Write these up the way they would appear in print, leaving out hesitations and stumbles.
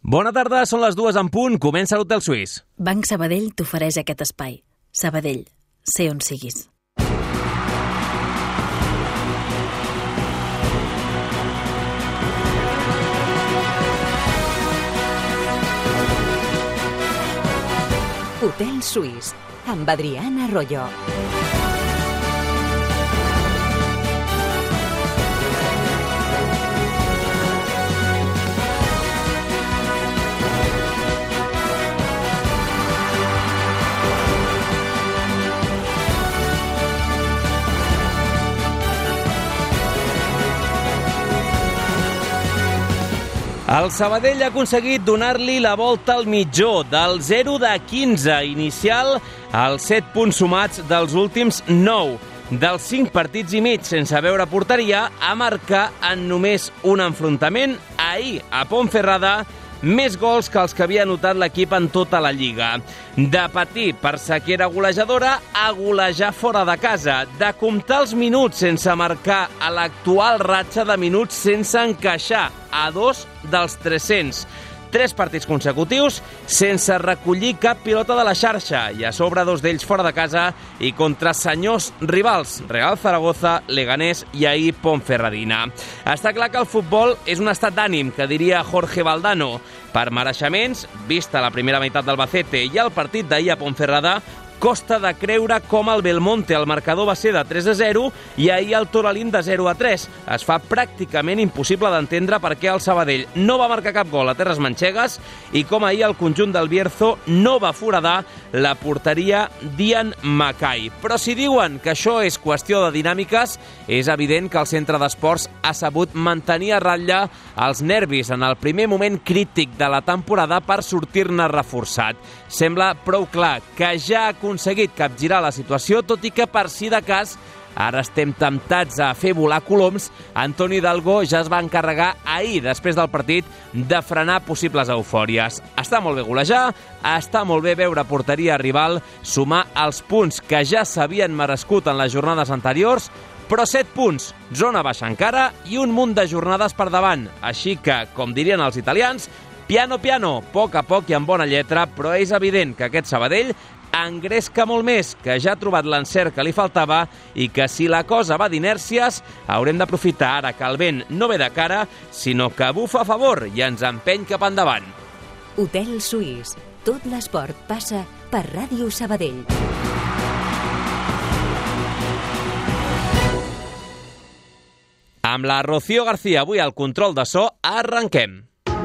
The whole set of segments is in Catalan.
Bona tarda, són les 2 en punt, comença l'Hotel Suís. Banc Sabadell t'ofereix aquest espai. Sabadell, sé on siguis. Hotel Suís, amb Adriana Arroyo. El Sabadell ha aconseguit donar-li la volta al mitjó, del 0 de 15 inicial als 7 punts sumats dels últims 9. Dels 5 partits i mig sense veure porteria, a marcar en només un enfrontament ahir a Ponferrada, més gols que els que havia anotat l'equip en tota la Lliga. De patir per sequera golejadora a golejar fora de casa. De comptar els minuts sense marcar a l'actual ratxa de minuts sense encaixar, a 2 dels 300. 3 partits consecutius sense recollir cap pilota de la xarxa i a sobre 2 d'ells fora de casa i contra senyors rivals, Real Zaragoza, Leganés i ahir Ponferradina. Està clar que el futbol és un estat d'ànim, que diria Jorge Valdano. Per mereixements, vista la primera meitat del Albacete i el partit d'ahir a Ponferrada, costa de creure com el Belmonte el marcador va ser de 3-0 i ahir el Toralín de 0-3. Es fa pràcticament impossible d'entendre per què el Sabadell no va marcar cap gol a terres manxegues i com ahir el conjunt del Bierzo no va foradar la porteria d'Ian Mackay. Però si diuen que això és qüestió de dinàmiques, és evident que el centre d'esports ha sabut mantenir a ratlla els nervis en el primer moment crític de la temporada per sortir-ne reforçat. Sembla prou clar que ja ha aconseguit capgirar la situació, tot i que per si de cas ara estem temptats a fer volar coloms. Antoni Hidalgo ja es va encarregar ahir, després del partit, de frenar possibles eufòries. Està molt bé golejar, està molt bé veure porteria rival, sumar els punts que ja s'havien merescut en les jornades anteriors, però 7 punts, zona baixa encara i un munt de jornades per davant. Així que, com dirien els italians, piano piano, poc a poc i amb bona lletra, però és evident que aquest Sabadell engresca molt més, que ja ha trobat l'encert que li faltava i que si la cosa va d'inèrcies haurem d'aprofitar ara que el vent no ve de cara, sinó que bufa a favor i ens empeny cap endavant. Hotel Suís, tot l'esport passa per Ràdio Sabadell. Amb la Rocío García avui al control de so, arrenquem.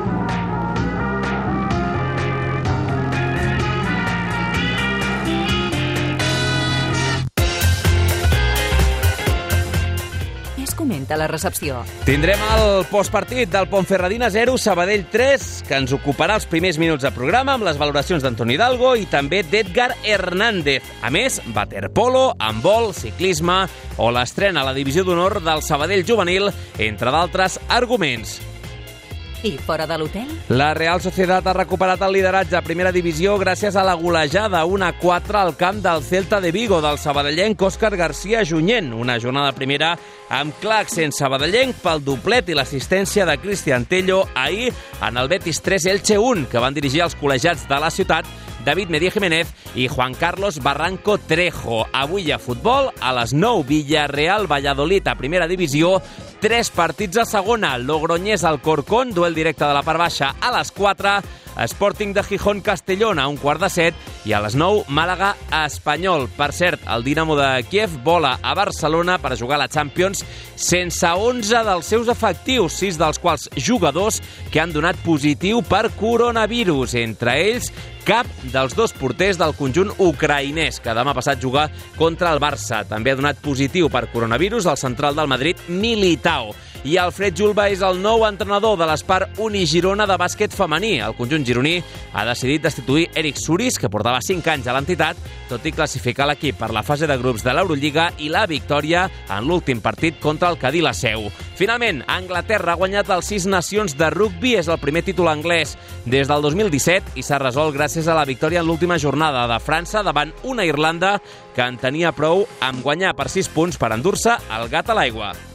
Comenta la recepció. Tindrem el postpartit del Ponferradina 0, Sabadell 3, que ens ocuparà els primers minuts de programa amb les valoracions d'Antoni Hidalgo i també d'Edgar Hernández. A més, waterpolo, handbol, ciclisme o l'estrena a la divisió d'honor del Sabadell juvenil, entre d'altres arguments. I fora de l'hotel? La Real Sociedad ha recuperat el lideratge a primera divisió gràcies a la golejada 1-4 al camp del Celta de Vigo del sabadellenc Òscar García Junyent. Una jornada primera amb clar accent sabadellenc pel doblet i l'assistència de Cristian Tello ahir en el Betis 3 Elche 1, que van dirigir els col·legiats de la ciutat David Medí Jiménez i Juan Carlos Barranco Trejo. Avui a futbol, a les 9, Villarreal Valladolid a primera divisió, 3 partits a segona, Logroñés Alcorcón, duel directe de la part baixa a les 4, Sporting de Gijón Castellón a 6:45 i a les 9, Màlaga Espanyol. Per cert, el Dinamo de Kiev vola a Barcelona per jugar a la Champions sense 11 dels seus efectius, 6 dels quals jugadors que han donat positiu per coronavirus, entre ells cap dels 2 porters del conjunt ucraïnès, que demà passat juga contra el Barça. També ha donat positiu per coronavirus el central del Madrid, Militao. I Alfred Julba és el nou entrenador de l'Espart Unigirona de bàsquet femení. El conjunt gironí ha decidit destituir Eric Suris, que portava 5 anys a l'entitat, tot i classificar l'equip per la fase de grups de l'Eurolliga i la victòria en l'últim partit contra el Cadí la Seu. Finalment, Anglaterra ha guanyat els 6 nacions de rugbi, és el primer títol anglès des del 2017 i s'ha resolt gràcies a la victòria en l'última jornada de França davant una Irlanda que en tenia prou amb guanyar per 6 punts per endur-se el gat a l'aigua.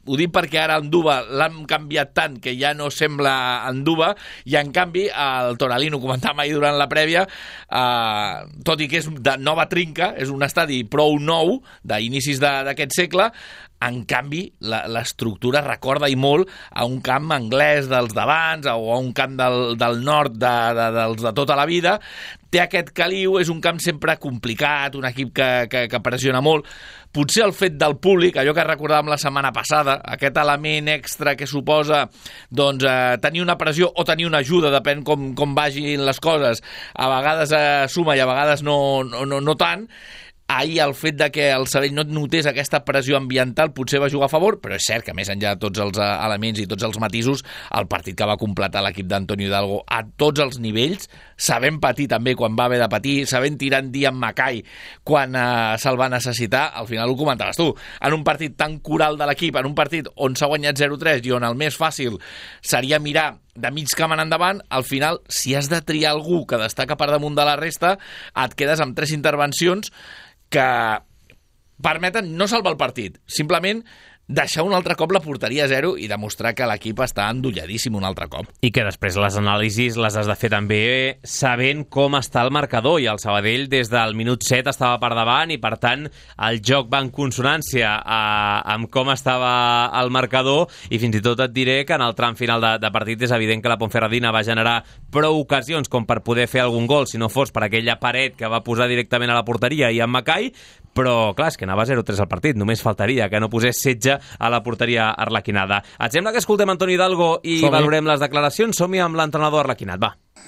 Ho dic perquè ara Anduba l'han canviat tant que ja no sembla Anduba, i en canvi el Toralín, ho comentàvem ahir durant la prèvia, tot i que és de nova trinca, és un estadi prou nou d'inicis d'aquest segle, en canvi l'estructura recorda i molt a un camp anglès dels d'abans o a un camp del nord dels de tota la vida. Té aquest caliu, és un camp sempre complicat, un equip que pressiona molt. Potser el fet del públic, allò que recordàvem la setmana passada, aquest element extra que suposa tenir una pressió o tenir una ajuda, depèn com vagin les coses, a vegades suma i a vegades no tant. Ahir el fet de que el Sabadell no notés aquesta pressió ambiental potser va jugar a favor, però és cert que més enllà de tots els elements i tots els matisos, el partit que va completar l'equip d'Antonio Hidalgo a tots els nivells, sabent patir també quan va haver de patir, sabent tirar en dia en Macai quan se'l va necessitar, al final ho comentaves tu, en un partit tan coral de l'equip, en un partit on s'ha guanyat 0-3 i on el més fàcil seria mirar de mig camp en endavant, al final, si has de triar algú que destaca per damunt de la resta, et quedes amb 3 intervencions que permeten no salvar el partit, simplement deixar un altre cop la porteria a 0 i demostrar que l'equip està endolladíssim un altre cop. I que després les anàlisis les has de fer també sabent com està el marcador, i el Sabadell des del minut 7 estava per davant i per tant el joc va en consonància amb com estava el marcador, i fins i tot et diré que en el tram final de partit és evident que la Ponferradina va generar prou ocasions com per poder fer algun gol si no fos per aquella paret que va posar directament a la porteria i en Macai, però clar, és que anava 0-3 al partit, només faltaria que no posés setge a la porteria arlequinada. Et sembla que escoltem Antonio Hidalgo i valorem les declaracions? Som-hi amb l'entrenador arlequinat, va.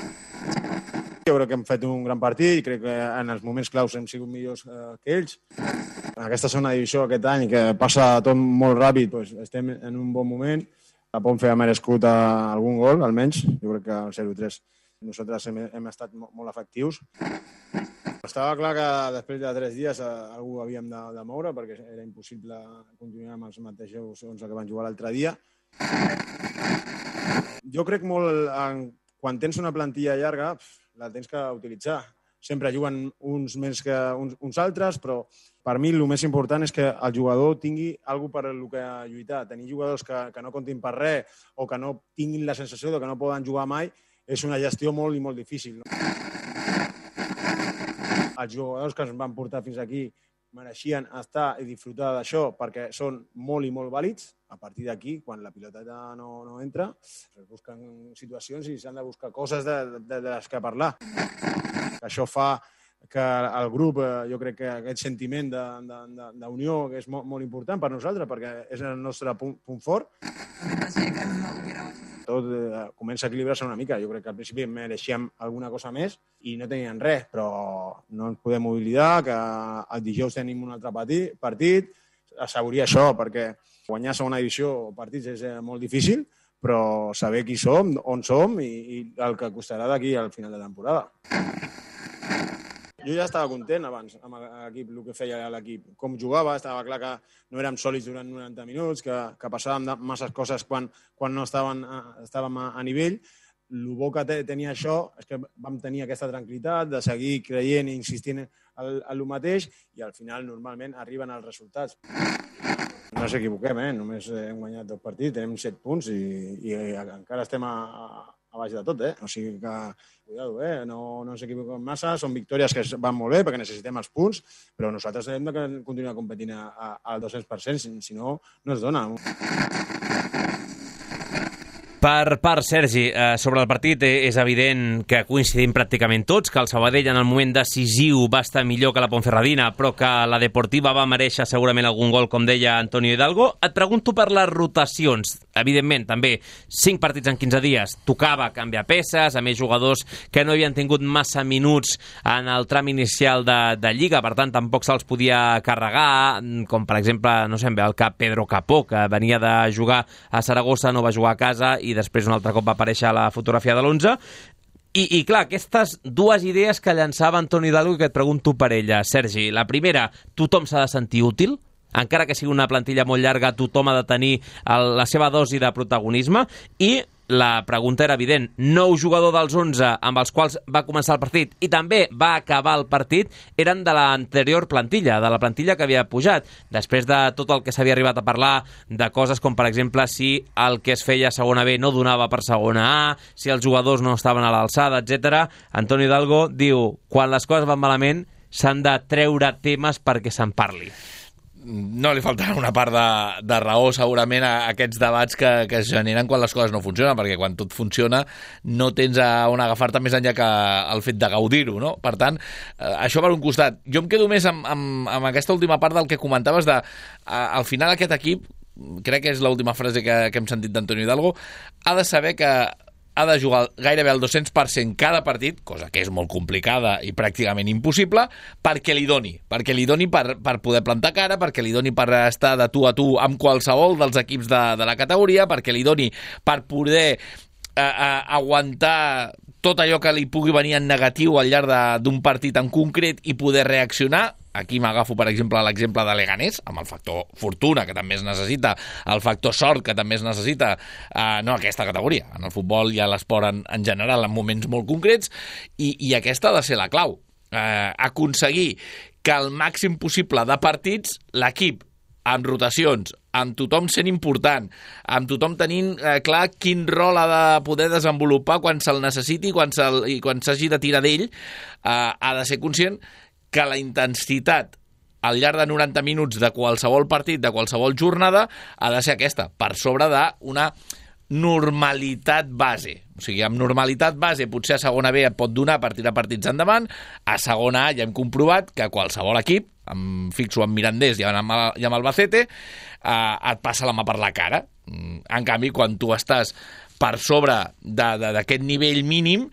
Jo crec que hem fet un gran partit i crec que en els moments claus hem sigut millors que ells. En aquesta segona divisió aquest any, que passa tot molt ràpid, doncs estem en un bon moment. La Ponfe ha merescut algun gol, almenys. Jo crec que el 0-3 nosaltres hem estat molt efectius. Estava clar que després de 3 dies algú havíem de moure perquè era impossible continuar amb els mateixos 11 que van jugar l'altre dia. Jo crec molt quan tens una plantilla llarga la tens que utilitzar. Sempre juguen uns més que uns altres, però per mi el més important és que el jugador tingui alguna per el que lluitar. Tenir jugadors que no comptin per res o que no tinguin la sensació de que no poden jugar mai és una gestió molt i molt difícil. Els jugadors que ens van portar fins aquí mereixien estar i disfrutar d'això perquè són molt i molt vàlids. A partir d'aquí, quan la piloteta no entra, es busquen situacions i s'han de buscar coses de les que parlar. Això fa que el grup, jo crec que aquest sentiment d'unió és molt important per nosaltres perquè és el nostre punt fort. Tot comença a equilibrar-se una mica. Jo crec que al principi mereixíem alguna cosa més i no tenien res, però no ens podem oblidar que el dijous tenim un altre partit. Assegurir això, perquè guanyar segona divisió o partits és molt difícil, però saber qui som, on som i el que costarà d'aquí al final de temporada. Jo ja estava content abans amb l'equip, el que feia l'equip. Com jugava, estava clar que no érem sòlids durant 90 minuts, que passàvem de masses coses quan no estàvem a nivell. El bo que tenia això és que vam tenir aquesta tranquil·litat de seguir creient i insistint en el mateix i al final normalment arriben els resultats. No ens equivoquem, només hem guanyat 2 partits, tenim 7 punts i encara estem a baix de tot, O sigui que, cuidado, no ens equivoquem massa, són victòries que van molt bé perquè necessitem els punts, però nosaltres hem de continuar competint al 200%, si no, no es dona. Per part, Sergi, sobre el partit és evident que coincidim pràcticament tots, que el Sabadell en el moment decisiu va estar millor que la Ponferradina, però que la Deportiva va mereixer segurament algun gol, com deia Antonio Hidalgo. Et pregunto per les rotacions. Evidentment, també, 5 partits en 15 dies. Tocava canviar peces, a més jugadors que no havien tingut massa minuts en el tram inicial de Lliga, per tant, tampoc se'ls podia carregar, com per exemple, no sé, em ve al cap Pedro Capó, que venia de jugar a Saragossa, no va jugar a casa i després un altre cop va aparèixer a la fotografia de l'11. I clar, aquestes dues idees que llançava Antonio Hidalgo i que et pregunto per ella, Sergi. La primera, tothom s'ha de sentir útil? Encara que sigui una plantilla molt llarga, tothom ha de tenir la seva dosi de protagonisme. I la pregunta era evident. 9 jugadors dels 11 amb els quals va començar el partit i també va acabar el partit eren de l'anterior plantilla, de la plantilla que havia pujat. Després de tot el que s'havia arribat a parlar de coses com, per exemple, si el que es feia a segona B no donava per segona A, si els jugadors no estaven a l'alçada, etc. Antonio Hidalgo diu, quan les coses van malament s'han de treure temes perquè se'n parli. No li faltarà una part de raó segurament a aquests debats que es generen quan les coses no funcionen, perquè quan tot funciona no tens on agafar-te més enllà que el fet de gaudir-ho, no? Per tant, això per un costat. Jo em quedo més amb aquesta última part del que comentaves de, al final aquest equip, crec que és l'última frase que hem sentit d'Antonio Hidalgo, ha de saber que ha de jugar gairebé al 200% cada partit, cosa que és molt complicada i pràcticament impossible, perquè li doni per poder plantar cara, perquè li doni per estar de tu a tu amb qualsevol dels equips de la categoria, perquè li doni per poder aguantar tot allò que li pugui venir en negatiu al llarg d'un partit en concret i poder reaccionar. Aquí m'agafo, per exemple, l'exemple de Leganés, amb el factor fortuna, que també es necessita, el factor sort, que també es necessita, no aquesta categoria, en el futbol i a l'esport en general, en moments molt concrets, i aquesta ha de ser la clau. Aconseguir que el màxim possible de partits, l'equip, amb rotacions, amb tothom sent important, amb tothom tenint clar quin rol ha de poder desenvolupar quan se'l necessiti i quan s'hagi de tirar d'ell, ha de ser conscient que la intensitat al llarg de 90 minuts de qualsevol partit, de qualsevol jornada, ha de ser aquesta, per sobre d'una normalitat base. O sigui, amb normalitat base, potser a segona B et pot donar per tirar partits endavant, a segona A ja hem comprovat que qualsevol equip, em fixo amb Mirandés i amb Albacete, et passa la mà per la cara. En canvi, quan tu estàs per sobre d'aquest nivell mínim,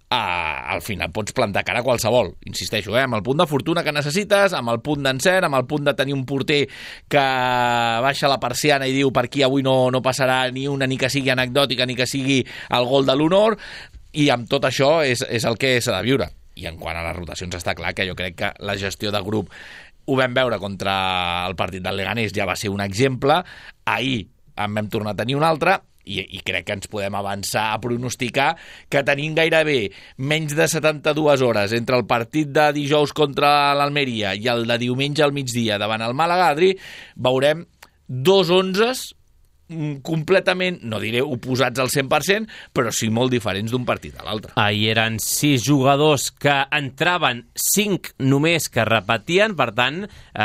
al final pots plantar cara a qualsevol, insisteixo, amb el punt de fortuna que necessites, amb el punt d'encert, amb el punt de tenir un porter que baixa la persiana i diu per aquí avui no passarà ni una, ni que sigui anecdòtica, ni que sigui el gol de l'honor, i amb tot això és el que s'ha de viure. I en quant a les rotacions està clar que jo crec que la gestió de grup ho vam veure contra el partit del Leganés, ja va ser un exemple, ahir en vam tornar a tenir un altre, i crec que ens podem avançar a pronosticar que tenim gairebé menys de 72 hores entre el partit de dijous contra l'Almeria i el de diumenge al migdia davant el Málaga-Adri, veurem dos 11s completament, no diré oposats al 100%, però sí molt diferents d'un partit a l'altre. Ahir eren 6 jugadors que entraven, 5 només que repetien, per tant,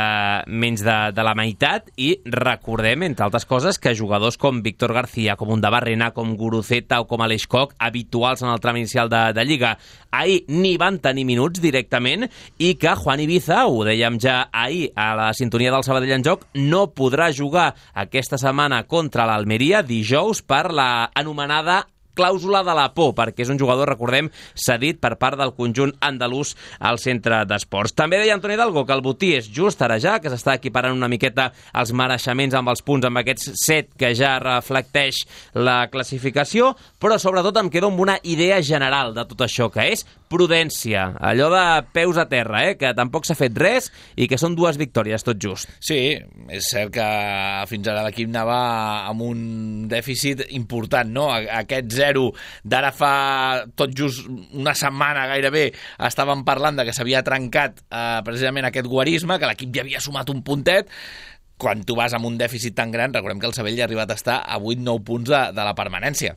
menys de la meitat, i recordem, entre altres coses, que jugadors com Víctor García, com Undabarrena, com Guruceta o com Aleix Koch, habituals en el tram inicial de Lliga, ahir ni van tenir minuts directament, i que Juan Ibiza, ho dèiem ja ahir a la sintonia del Sabadell en Joc, no podrà jugar aquesta setmana contra l'Almeria dijous per la anomenada clàusula de la por, perquè és un jugador, recordem, cedit per part del conjunt andalús al centre d'esports. També deia Antonio Hidalgo que el botí és just ara ja, que s'està equiparant una miqueta els mereixements amb els punts, amb aquests 7 que ja reflecteix la classificació, però sobretot em quedo amb una idea general de tot això, que és prudència, allò de peus a terra, que tampoc s'ha fet res i que són 2 victòries, tot just. Sí, és cert que fins ara l'equip anava amb un dèficit important, no? Aquest 0 d'ara fa tot just una setmana gairebé estàvem parlant de que s'havia trencat precisament aquest guarisme, que l'equip ja havia sumat un puntet. Quan tu vas amb un dèficit tan gran, recordem que el Sabadell ja ha arribat a estar a 8-9 punts de la permanència.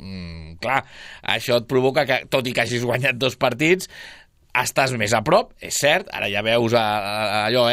Clar, això et provoca que, tot i que hagis guanyat 2 partits, estàs més a prop, és cert, ara ja veus allò,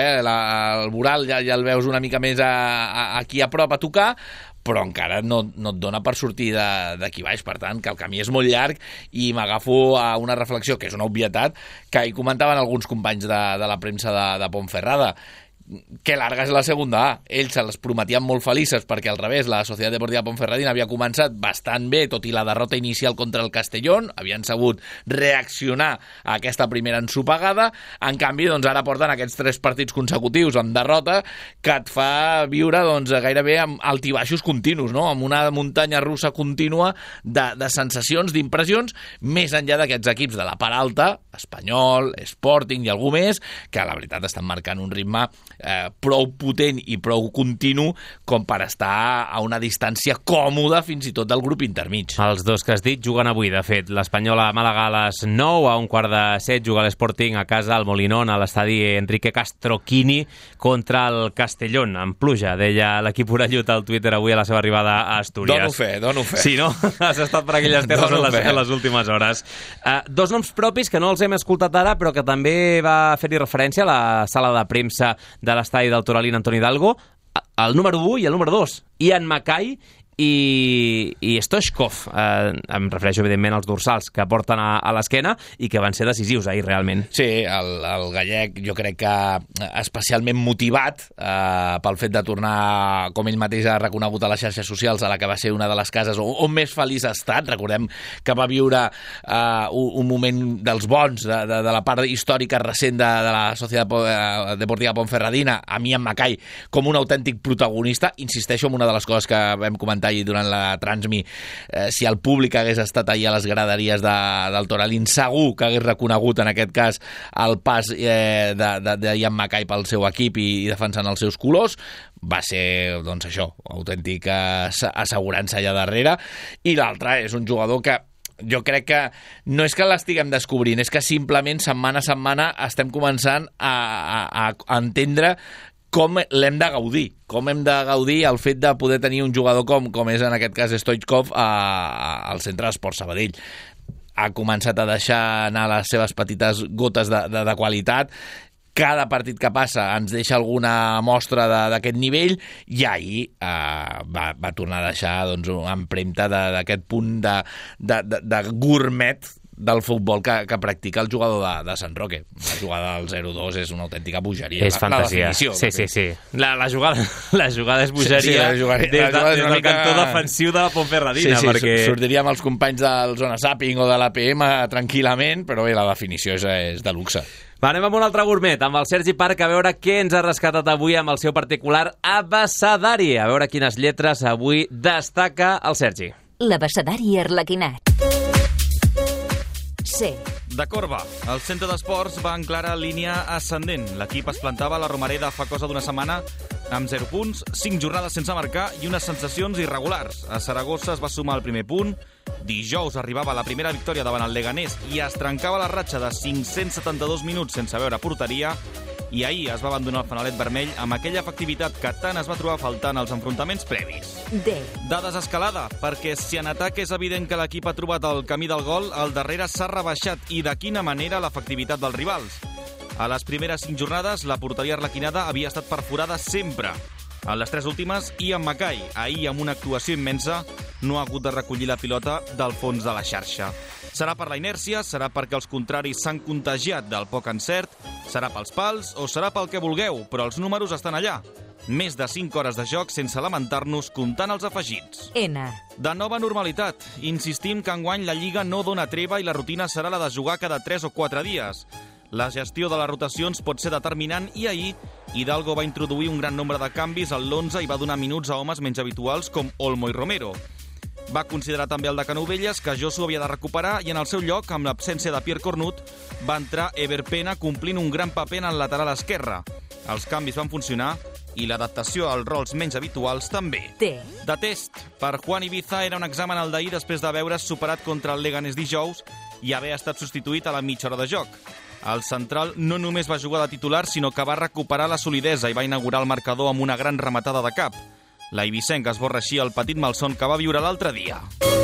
el voral ja el veus una mica més aquí a prop a tocar, però encara no et dona per sortir d'aquí baix, per tant, que el camí és molt llarg, i m'agafo a una reflexió, que és una obvietat, que hi comentaven alguns companys de la premsa de Ponferrada, que larga és la segunda A. Ells se les prometien molt felices perquè al revés, la Societat Deportiva Ponferradina havia començat bastant bé, tot i la derrota inicial contra el Castellón, havien sabut reaccionar a aquesta primera ensopegada. En canvi, doncs ara porten aquests 3 partits consecutius amb derrota que et fa viure gairebé amb altibaixos continus, no? Amb una muntanya russa contínua de sensacions, d'impressions, més enllà d'aquests equips de la part alta, Espanyol, Sporting i algú més, que la veritat estan marcant un ritme prou potent i prou continu com per estar a una distància còmoda fins i tot del grup intermig. Els dos que has dit juguen avui, de fet. L'Espanyol a Màlaga a les 9, a 1:15 juga l'Sporting a casa al Molinón, a l'estadi Enrique Castroquini contra el Castellón, en pluja, deia l'equip orellut al Twitter avui a la seva arribada a Astúries. Dono fe. Sí, no? Has estat per aquelles terres en les últimes hores. Dos noms propis que no els hem escoltat ara, però que també va fer-hi referència a la sala de premsa de l'estadi del Toralín Antoni Hidalgo, el número 1 i el número 2, Ian Mackay i Stoichkov. Em refereixo, evidentment, als dorsals que porten a l'esquena i que van ser decisius ahir, realment. Sí, el gallec jo crec que especialment motivat pel fet de tornar, com ell mateix ha reconegut a les xarxes socials, a la que va ser una de les cases on més feliç ha estat. Recordem que va viure un moment dels bons, de la part històrica recent de la Societat Deportiva Ponferradina, a Ian Mackay com un autèntic protagonista. Insisteixo en una de les coses que vam comentar ahir durant la Transmi, si el públic hagués estat ahir a les graderies del Toralín, segur que hagués reconegut en aquest cas el pas de Ian Mackay pel seu equip i defensant els seus colors. Va ser, doncs això, autèntica assegurança allà darrere. I l'altre és un jugador que jo crec que no és que l'estiguem descobrint, és que simplement setmana a setmana estem començant a entendre com l'hem de gaudir, com hem de gaudir el fet de poder tenir un jugador com és en aquest cas Stoichkov al centre d'Esports Sabadell. Ha començat a deixar anar les seves petites gotes de qualitat. Cada partit que passa ens deixa alguna mostra d'aquest nivell i ahir va tornar a deixar doncs, una empremta d'aquest punt de gourmet del futbol que practica el jugador de Sant Roque. La jugada del 0-2 és una autèntica bogeria. És fantasia. Sí. La jugada és bogeria des del cantó defensiu de la Ponferradina. Sí, sortiríem els companys del Zona Zapping o de l'APM tranquil·lament, però bé, la definició és de luxe. Va, anem amb un altre gourmet, amb el Sergi Parc, a veure què ens ha rescatat avui amb el seu particular abecedari. A veure quines lletres avui destaca el Sergi. L'abecedari arlequinat. C. De Corba, el centre d'esports va enclarar línia ascendent. L'equip es plantava a la Romareda fa cosa d'una setmana amb 0 punts, 5 jornades sense marcar i unes sensacions irregulars. A Saragossa es va sumar el primer punt, dijous arribava la primera victòria davant el Leganés i es trencava la ratxa de 572 minuts sense veure porteria, i ahir es va abandonar el fanalet vermell amb aquella efectivitat que tant es va trobar faltant als enfrontaments previs. D. De desescalada, perquè si en atac és evident que l'equip ha trobat el camí del gol, el darrere s'ha rebaixat, i de quina manera l'efectivitat dels rivals. A les primeres 5 jornades, la porteria arlequinada havia estat perforada sempre. En les 3 últimes, Ian Mackay, ahir amb una actuació immensa, no ha hagut de recollir la pilota del fons de la xarxa. Serà per la inèrcia, serà perquè els contraris s'han contagiat del poc encert, serà pels pals o serà pel que vulgueu, però els números estan allà. Més de 5 hores de joc sense lamentar-nos comptant els afegits. N. De nova normalitat. Insistim que enguany la Lliga no dona treva i la rutina serà la de jugar cada 3 o 4 dies. La gestió de les rotacions pot ser determinant i ahir Hidalgo va introduir un gran nombre de canvis al l'11 i va donar minuts a homes menys habituals com Olmo i Romero. Va considerar també el de Canovelles, que Josu havia de recuperar, i en el seu lloc, amb l'absència de Pierre Cornut, va entrar Ever Pena complint un gran paper en el lateral esquerre. Els canvis van funcionar i l'adaptació als rols menys habituals també. T. De test, per Juan Ibiza era un examen el d'ahir després de veure's superat contra el Leganés dijous i haver estat substituït a la mitja hora de joc. El central no només va jugar de titular, sinó que va recuperar la solidesa i va inaugurar el marcador amb una gran rematada de cap. La Ibicenc esborra així el petit malson que va viure l'altre dia.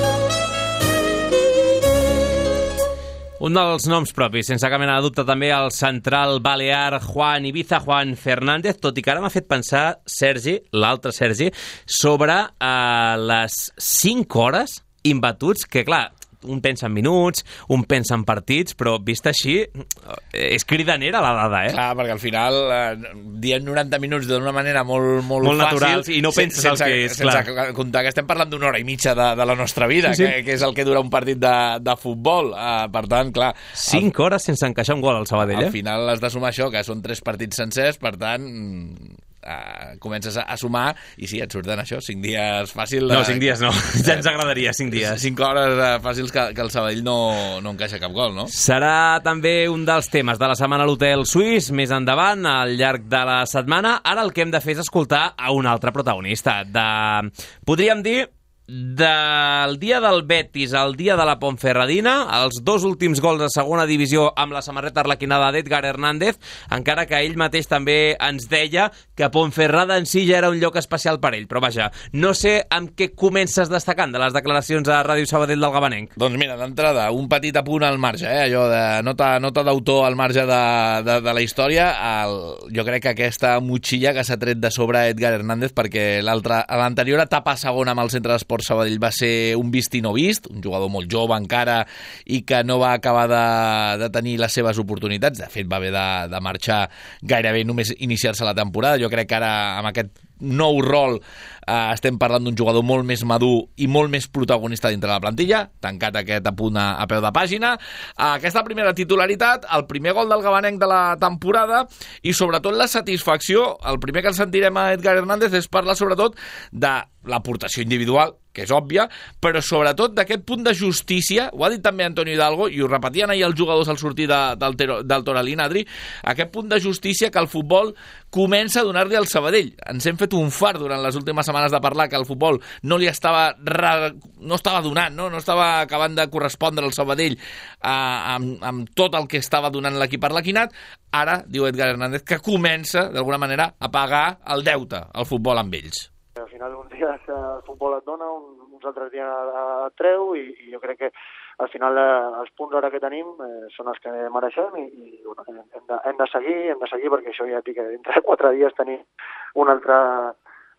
Un dels noms propis, sense cap mena de dubte, també el central balear Juan Ibiza, Juan Fernández, tot i que ara m'ha fet pensar, Sergi, l'altre Sergi, sobre les 5 hores imbatuts, que clar, un pensa en minuts, un pensa en partits, però vist així, és cridanera la dada, eh? Clar, perquè al final diem 90 minuts d'una manera molt fàcil, naturals, i no penses el que és, clar. Sense comptar que estem parlant d'una hora i mitja de la nostra vida, sí. Que és el que dura un partit de futbol. Per tant, clar... 5 hores sense encaixar un gol al Sabadell, Al final has de sumar això, que són 3 partits sencers, per tant... comences a sumar i sí, et surten això, 5 dies fàcil. No, 5 dies no, ja ens agradaria 5 dies. 5 hores fàcils que el Sabadell no encaixa cap gol, no? Serà també un dels temes de la setmana a l'Hotel Suís, més endavant, al llarg de la setmana. Ara el que hem de fer és escoltar a un altre protagonista. Podríem dir, del dia del Betis al dia de la Ponferradina, els 2 últims gols de segona divisió amb la samarreta arlequinada d'Edgar Hernández, encara que ell mateix també ens deia que Ponferrada en si ja era un lloc especial per ell. Però vaja, no sé amb què comences destacant de les declaracions a Ràdio Sabadell del Gabanenc. Doncs mira, d'entrada, un petit apunt al marge, allò de nota d'autor al marge de la història. Jo crec que aquesta motxilla que s'ha tret de sobre Edgar Hernández, perquè l'anterior etapa segona amb el centre d'esport Sabadell va ser un vist i no vist, un jugador molt jove encara i que no va acabar de tenir les seves oportunitats. De fet, va haver de marxar gairebé només iniciar-se la temporada. Jo crec que ara, amb aquest nou rol, estem parlant d'un jugador molt més madur i molt més protagonista dintre de la plantilla. Tancat aquest apunt a peu de pàgina. Aquesta primera titularitat, el primer gol del Gabanenc de la temporada i sobretot la satisfacció. El primer que ens sentirem a Edgar Hernández és parlar sobretot de l'aportació individual, que és òbvia, però sobretot d'aquest punt de justícia. Ho ha dit també Antonio Hidalgo i ho repetien ahir els jugadors al sortir del Toralín, Adri, aquest punt de justícia que el futbol comença a donar-li al Sabadell. Ens hem fet un fart durant les últimes setmanes de parlar que el futbol no estava donant, no estava acabant de correspondre al Sabadell amb tot el que estava donant l'equip arlequinat. Ara, diu Edgar Hernández, que comença, d'alguna manera, a pagar el deute al futbol amb ells. Al final uns dies el futbol et dona, uns altres dies et treu i jo crec que al final els punts ara que tenim són els que mereixem i bueno, hem de seguir perquè això ja dic que dintre de 4 dies tenim una altra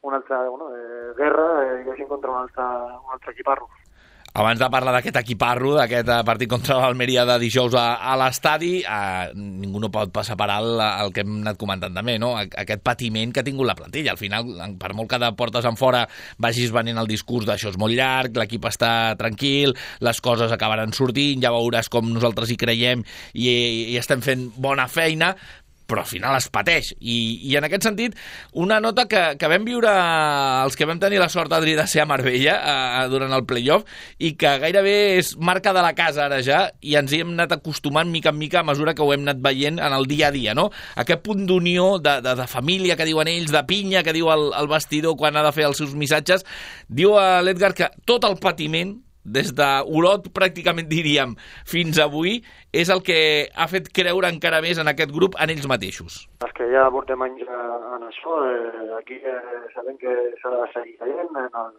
guerra contra un altre equiparro. Abans de parlar d'aquest equiparro, d'aquest partit contra l'Almeria de dijous a l'estadi, ningú no pot passar per alt el que hem anat comentant també, no? Aquest patiment que ha tingut la plantilla. Al final, per molt que de portes en fora vagis venent el discurs d'això és molt llarg, l'equip està tranquil, les coses acabaran sortint, ja veuràs com nosaltres hi creiem i estem fent bona feina, però al final es pateix. I en aquest sentit, una nota que vam viure els que vam tenir la sort, Adri, de ser a Marbella durant el playoff i que gairebé és marca de la casa ara ja i ens hi hem anat acostumant mica en mica a mesura que ho hem anat veient en el dia a dia, no? Aquest punt d'unió, de família que diuen ells, de pinya que diu el vestidor quan ha de fer els seus missatges. Diu a l'Edgar que tot el patiment des d'Olot, pràcticament diríem, fins avui, és el que ha fet creure encara més en aquest grup, en ells mateixos. Els que ja portem anys en això, aquí sabem que s'ha de seguir veient,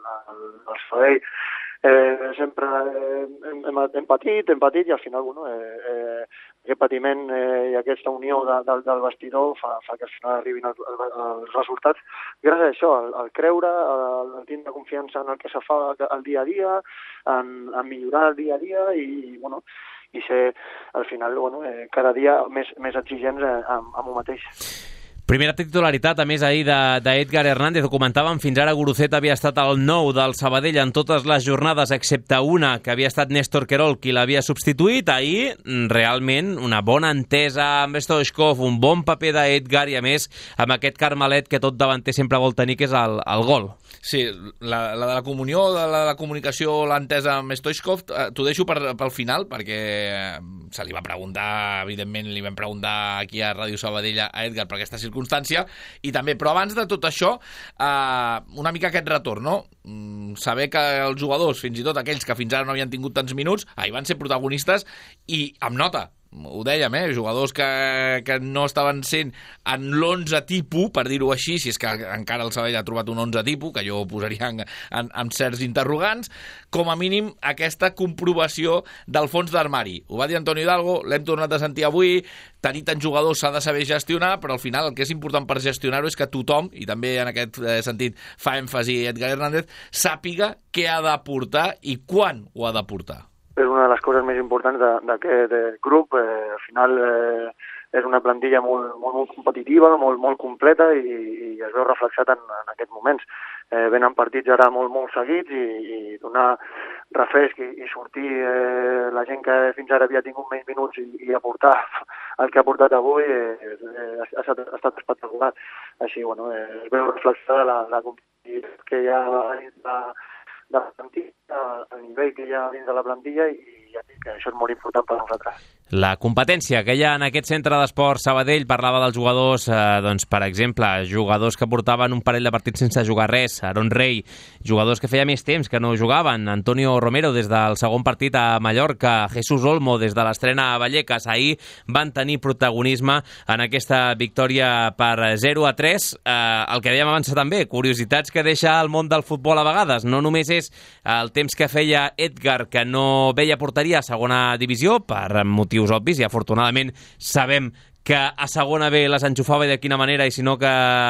el Sabadell sempre hem patit i al final, bueno, aquest patiment i aquesta unió del vestidor fa que al final arribin els resultats. Gràcies a això, el creure, el tindre confiança en el que se fa el dia a dia, en millorar el dia a dia i bueno, i ser al final cada dia més exigents amb un mateix. Primera titularitat, a més, ahir d'Edgar Hernández. Ho comentàvem, fins ara Gurucet havia estat el 9 del Sabadell en totes les jornades, excepte una, que havia estat Néstor Querol, qui l'havia substituït. Ahir, realment, una bona entesa amb Stoichkov, un bon paper d'Edgar i, a més, amb aquest Carmelet que tot davanter sempre vol tenir, que és el gol. Sí, la de la comunió, la de la comunicació, l'entesa amb Stoichkov, t'ho deixo pel final, perquè se li va preguntar, evidentment, li vam preguntar aquí a Ràdio Sabadell a Edgar per aquesta circumstància, i també, però abans de tot això, una mica aquest retorn, no? Saber que els jugadors, fins i tot aquells que fins ara no havien tingut tants minuts, van ser protagonistes i amb nota. Ho dèiem, jugadors que no estaven sent en l'11 tipus, per dir-ho així, si és que encara el Sabadell ha trobat un 11 tipus, que jo ho posaria amb certs interrogants, com a mínim aquesta comprovació del fons d'armari. Ho va dir Antonio Hidalgo, l'hem tornat a sentir avui, tenir tants jugadors s'ha de saber gestionar, però al final el que és important per gestionar-ho és que tothom, i també en aquest sentit fa èmfasi Edgar Hernández, sàpiga què ha d'aportar i quan ho ha d'aportar. És una de les coses més importants d'aquest grup. Al final és una plantilla molt competitiva, molt completa i es veu reflexat en aquests moments. Venen partits ara molt seguits i donar refresc i sortir la gent que fins ara havia tingut menys minuts i aportar el que ha portat avui ha estat espectacular. Així, bueno, es veu reflexada la competitivitat que hi ha dins de la plantilla, el nivell que hi ha dins de la plantilla i ja dic que això és molt important per nosaltres. La competència que hi ha en aquest centre d'esport Sabadell, parlava dels jugadors, doncs, per exemple, jugadors que portaven un parell de partits sense jugar res, Aaron Rey, jugadors que feia més temps que no jugaven, Antonio Romero des del segon partit a Mallorca, Jesús Olmo des de l'estrena a Vallecas, ahir van tenir protagonisme en aquesta victòria per 0-3. El que dèiem abans també, curiositats que deixa el món del futbol a vegades, no només és el temps que feia Edgar, que no veia porteria a segona divisió, per motius obvis, i afortunadament sabem que a segona B les enxufava i de quina manera, i si no que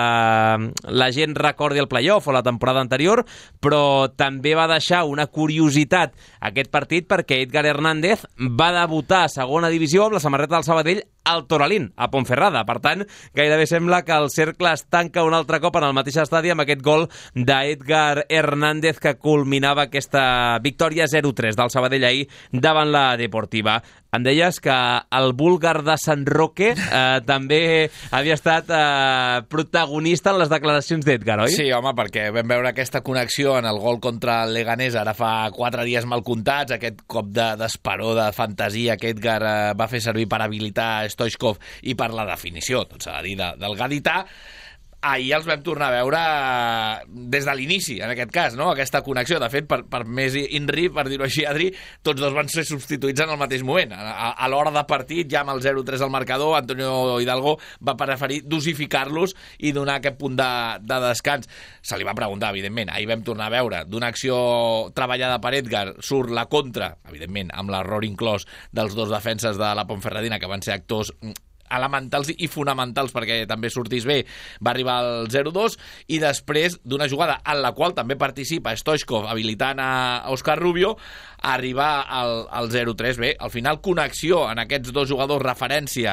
la gent recordi el playoff o la temporada anterior, però també va deixar una curiositat aquest partit perquè Edgar Hernández va debutar a segona divisió amb la samarreta del Sabadell al Toralín, a Ponferrada. Per tant, gairebé sembla que el cercle es tanca un altre cop en el mateix estadi amb aquest gol d'Edgar Hernández que culminava aquesta victòria 0-3 del Sabadell ahir davant la Deportiva. Em deies que el búlgar de Sant Roque també havia estat protagonista en les declaracions d'Edgar, oi? Sí, home, perquè vam veure aquesta connexió en el gol contra el Leganés ara fa 4 dies mal comptats, aquest cop d'esperó, de fantasia que Edgar va fer servir per habilitar Stoichkov i per la definició, tot s'ha de dir, del gadità. Ahir els vam tornar a veure des de l'inici, en aquest cas, no? Aquesta connexió. De fet, per més INRI, per dir-ho així, Adri, tots dos van ser substituïts en el mateix moment. A l'hora de partit, ja amb el 0-3 al marcador, Antonio Hidalgo va preferir dosificar-los i donar aquest punt de descans. Se li va preguntar, evidentment. Ahir vam tornar a veure d'una acció treballada per Edgar, surt la contra, evidentment, amb l'error inclòs dels dos defenses de la Ponferradina, que van ser actors elementals i fonamentals perquè també sortís bé, va arribar al 0-2 i després d'una jugada en la qual també participa Stoichkov habilitant a Òscar Rubio, arribar al 0-3. Bé, al final connexió en aquests dos jugadors, referència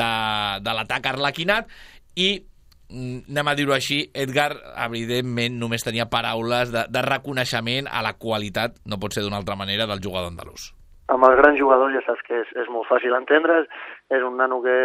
de l'atac arlequinat, i anem a dir-ho així, Edgar evidentment només tenia paraules de reconeixement a la qualitat, no pot ser d'una altra manera, del jugador andalús. Amb els grans jugadors ja saps que és molt fàcil entendre, és un nano que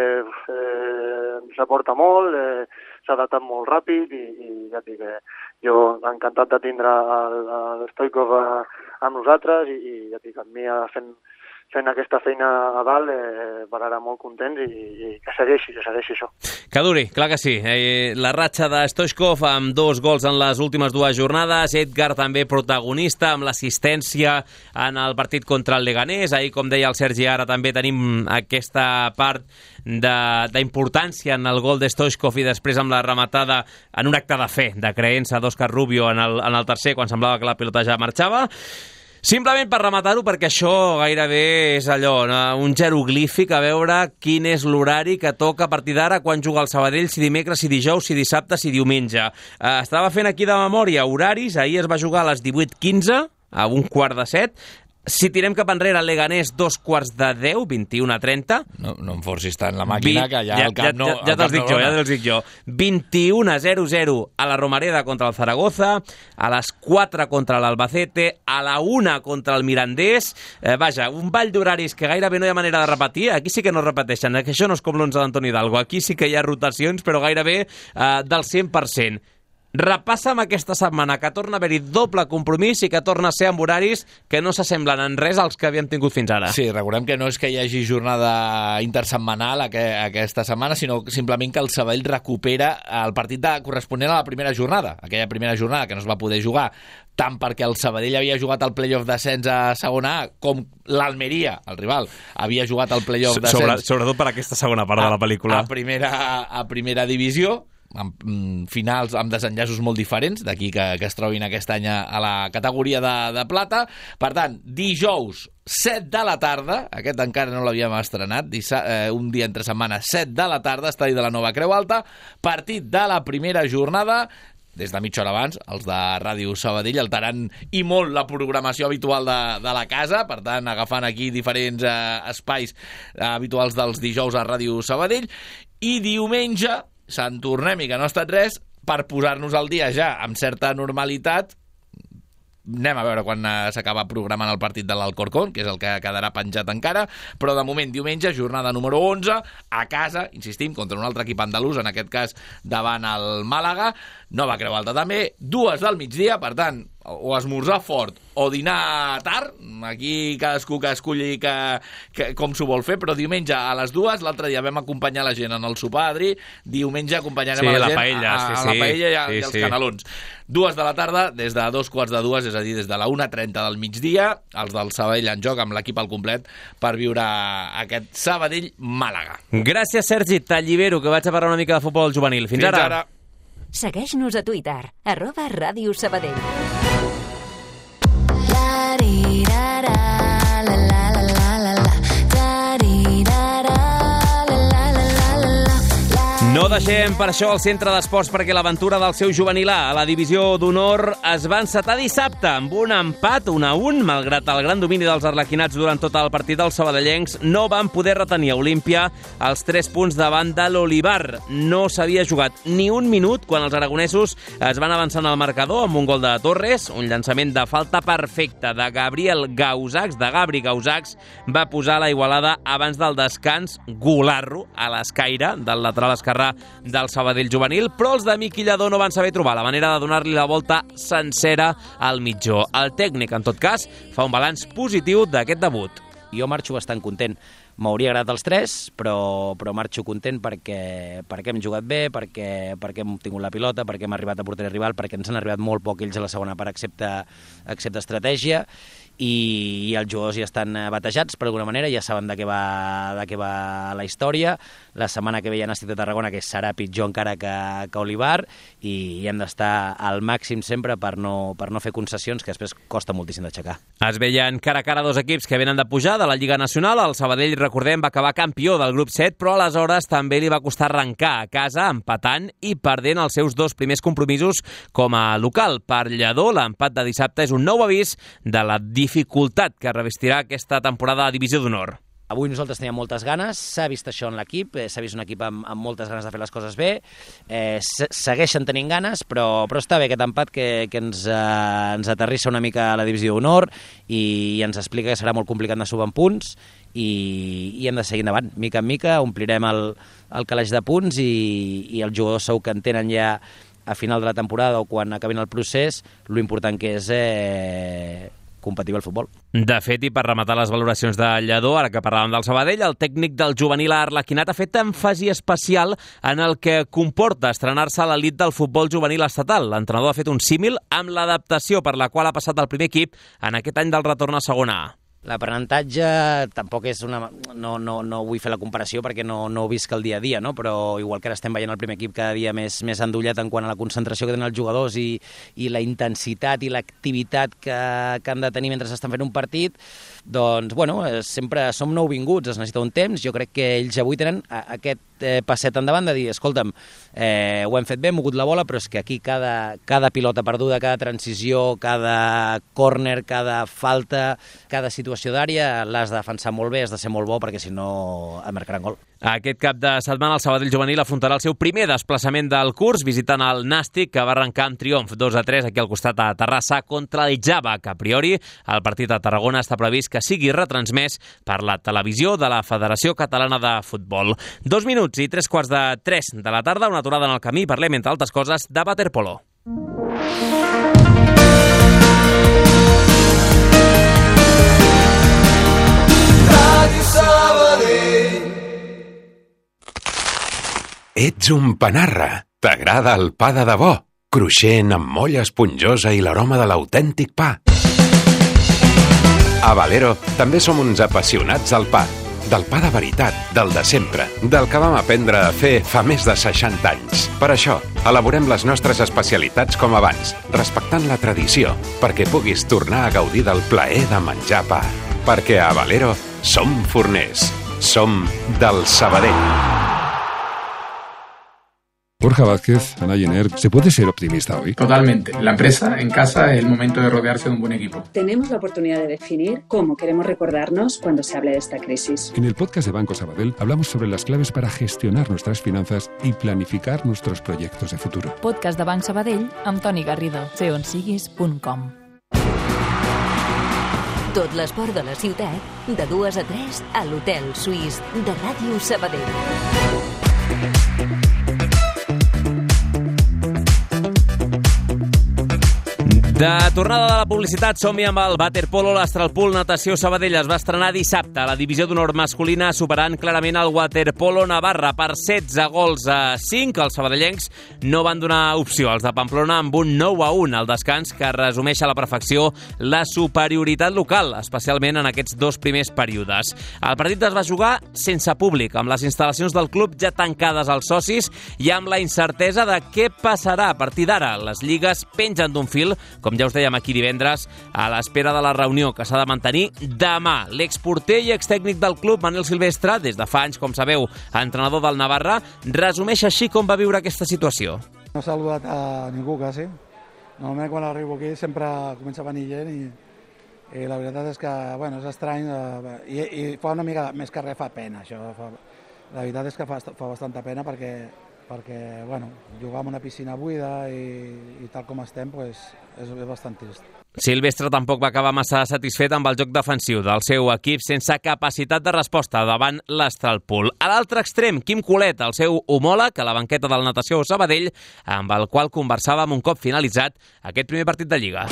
s'aporta molt, s'ha adaptat molt ràpid i ja et dic que jo encantat de tindre el Stoichkov amb nosaltres i ja et dic, amb mi fent aquesta feina a dalt, per ara molt contents i que segueixi això. Que duri, clar que sí. La ratxa de Stoichkov amb 2 gols en les últimes 2 jornades, Edgar també protagonista amb l'assistència en el partit contra el Leganés. Ahir, com deia el Sergi, ara també tenim aquesta part d'importància en el gol de Stoichkov i després amb la rematada en un acte de fe, de creença d'Òscar Rubio en el tercer, quan semblava que la pilota ja marxava. Simplement per rematar-ho, perquè això gairebé és allò, no? Un jeroglífic, a veure quin és l'horari que toca a partir d'ara, quan juga el Sabadell, si dimecres, si dijous, si dissabte, si diumenge. Estava fent aquí de memòria horaris, ahir es va jugar a les 18:15, a 1:15. Si tirem cap enrere, el Leganés 2:10, 21:30. No em forcis tant la màquina, que ja el camp no... Ja te'ls dic jo. 21:00 a la Romareda contra el Zaragoza, a les 4 contra l'Albacete, a la 1 contra el Mirandés. Vaja, un ball d'horaris que gairebé no hi ha manera de repetir. Aquí sí que no repeteixen, que això no és com l'11 d'Antoni Hidalgo. Aquí sí que hi ha rotacions, però gairebé del 100%. Repassa'm aquesta setmana, que torna a haver-hi doble compromís i que torna a ser amb horaris que no s'assemblen en res als que havíem tingut fins ara. Sí, recordem que no és que hi hagi jornada intersetmanal aquesta setmana, sinó simplement que el Sabadell recupera el partit corresponent a la primera jornada, aquella primera jornada que no es va poder jugar, tant perquè el Sabadell havia jugat el play-off d'ascens a segona A, com l'Almeria, el rival, havia jugat el play-off d'ascens... Sobretot per aquesta segona part de la pel·lícula. A primera divisió, amb finals, amb desenllaços molt diferents, d'aquí que es trobin aquest any a la categoria de plata. Per tant, dijous 7 de la tarda, aquest encara no l'havíem estrenat, un dia entre setmana, 7 de la tarda, estadi de la Nova Creu Alta, partit de la primera jornada. Des de mitja hora abans, els de Ràdio Sabadell alteraran i molt la programació habitual de la casa, per tant, agafant aquí diferents espais habituals dels dijous a Ràdio Sabadell, i diumenge Sant Tornem, i que no ha estat res, per posar-nos al dia ja amb certa normalitat, anem a veure quan s'acaba programant el partit de l'Alcorcón, que és el que quedarà penjat encara, però de moment diumenge, jornada número 11, a casa, insistim, contra un altre equip andalús, en aquest cas davant el Màlaga, Nova Creu Alta també, 2 del migdia, per tant, o esmorzar fort o dinar tard, aquí cadascú que esculli com s'ho vol fer, però diumenge a les 2, l'altre dia vam acompanyar la gent en el sopar, Adri, diumenge acompanyarem a la gent paella, a la paella i els canelons. 2 de la tarda, des de 2:45, és a dir, des de la 1:30 del migdia, els del Sabadell en joc amb l'equip al complet per viure aquest Sabadell-Màlaga. Gràcies, Sergi, t'allibero, que vaig a parlar una mica de futbol juvenil. Fins ara. Segueix-nos a Twitter, @Ràdio Sabadell. No deixem per això el centre d'esports, perquè l'aventura del seu juvenil A la divisió d'honor es va encetar dissabte amb un empat 1-1, malgrat el gran domini dels arlequinats durant tot el partit. Els sabadellencs no van poder retenir a Olímpia els 3 punts davant de l'Olivar. No s'havia jugat ni un minut quan els aragonesos es van avançar en el marcador amb un gol de Torres, un llançament de falta perfecta de Gabri Gausacs, va posar la igualada abans del descans. Golarro a l'escaire del lateral esquerrà del Sabadell juvenil, però els de Miqui Lladó no van saber trobar la manera de donar-li la volta sencera al mitjó. El tècnic, en tot cas, fa un balanç positiu d'aquest debut. Jo marxo bastant content. M'hauria agradat els 3, però marxo content perquè hem jugat bé, perquè hem tingut la pilota, perquè hem arribat a porteria rival, perquè ens han arribat molt poc ells a la segona part, excepte estratègia, i els jugadors ja estan batejats, per alguna manera, ja saben de què va la història. La setmana que ve ja n'estic a Tarragona, que serà pitjor encara que Olivar, i hem d'estar al màxim sempre per no fer concessions, que després costa moltíssim d'aixecar. Es veien cara a cara 2 equips que venen de pujar de la Lliga Nacional. El Sabadell, recordem, va acabar campió del grup 7, però aleshores també li va costar arrencar a casa, empatant i perdent els seus 2 primers compromisos com a local. Per Lledó, l'empat de dissabte és un nou avís de la dificultat que revestirà aquesta temporada a Divisió d'Honor. Avui nosaltres teníem moltes ganes, s'ha vist això en l'equip, s'ha vist un equip amb moltes ganes de fer les coses bé, segueixen tenint ganes, però està bé aquest empat que ens aterrissa una mica a la Divisió d'Honor i ens explica que serà molt complicat de sumar punts i hem de seguir endavant. Mica en mica omplirem el calaix de punts i els jugadors segur que entenen ja a final de la temporada o quan acabin el procés lo important que és competir al futbol. De fet, i per rematar les valoracions de Lledó, ara que parlàvem del Sabadell, el tècnic del juvenil Arlequinat ha fet èmfasi especial en el que comporta estrenar-se a l'elit del futbol juvenil estatal. L'entrenador ha fet un símil amb l'adaptació per la qual ha passat el primer equip en aquest any del retorn a segona A. L'aprenentatge tampoc és una... No vull fer la comparació perquè no ho visc el dia a dia, no? Però igual que ara estem veient el primer equip cada dia més endollat en quant a la concentració que tenen els jugadors i la intensitat i l'activitat que han de tenir mentre estan fent un partit, doncs, bueno, sempre som nouvinguts, es necessita un temps. Jo crec que ells avui tenen aquest passet endavant de dir, escolta'm, ho hem fet bé, hem mogut la bola, però és que aquí cada pilota perduda, cada transició, cada córner, cada falta, cada situació d'àrea l'has de defensar molt bé, has de ser molt bo perquè si no et marcaran gol. Aquest cap de setmana el Sabadell juvenil afrontarà el seu primer desplaçament del curs visitant el Nàstic, que va arrencar amb triomf 2-3 aquí al costat a Terrassa contra el Java, que a priori el partit a Tarragona està previst que sigui retransmès per la televisió de la Federació Catalana de Futbol. 2 minuts i 3:45 de la tarda, una aturada en el camí, parlem, entre altres coses, de waterpolo. Ràdio Sabadell. Ets un panarra. T'agrada el pa de debò, cruixent amb molla esponjosa i l'aroma de l'autèntic pa. A Valero també som uns apassionats del pa. Del pa de veritat, del de sempre, del que vam aprendre a fer fa més de 60 anys. Per això, elaborem les nostres especialitats com abans, respectant la tradició, perquè puguis tornar a gaudir del plaer de menjar pa. Perquè a Valero som forners. Som del Sabadell. Borja Vázquez, Ana Jenner, ¿se puede ser optimista hoy? Totalmente. La empresa, en casa, es el momento de rodearse de un buen equipo. Tenemos la oportunidad de definir cómo queremos recordarnos cuando se hable de esta crisis. En el podcast de Banco Sabadell hablamos sobre las claves para gestionar nuestras finanzas y planificar nuestros proyectos de futuro. Podcast de Banc Sabadell amb Toni Garrido, seonsiguis.com. Tot l'esport de la ciutat, de 2 a 3 a l'Hotel Suís de Ràdio Sabadell. De tornada de la publicitat, som-hi amb el waterpolo. L'Astralpool Natació Sabadell es va estrenar dissabte a la divisió d'honor masculina, superant clarament el waterpolo Navarra per 16 gols a 5. Els sabadellencs no van donar opció als de Pamplona amb un 9-1 al descans que resumeix a la perfecció la superioritat local, especialment en aquests 2 primers períodes. El partit es va jugar sense públic, amb les instal·lacions del club ja tancades als socis i amb la incertesa de què passarà a partir d'ara. Les lligues pengen d'un fil, com ja us dèiem aquí divendres, a l'espera de la reunió que s'ha de mantenir demà. L'exporter i extècnic del club, Manel Silvestre, des de fa anys, com sabeu, entrenador del Navarra, resumeix així com va viure aquesta situació. No he saludat a ningú, quasi. Normalment quan arribo aquí sempre comença a venir gent i la veritat és que, bueno, és estrany i fa una mica, més que res, fa pena, això. La veritat és que fa bastanta pena perquè bueno, jugar en una piscina buida i tal com estem, pues, és bastant trist. Silvestre tampoc va acabar massa satisfet amb el joc defensiu del seu equip sense capacitat de resposta davant l'Astralpool. A l'altre extrem, Quim Colet, el seu homòleg a la banqueta del Natació Sabadell, amb el qual conversàvem un cop finalitzat aquest primer partit de Lliga.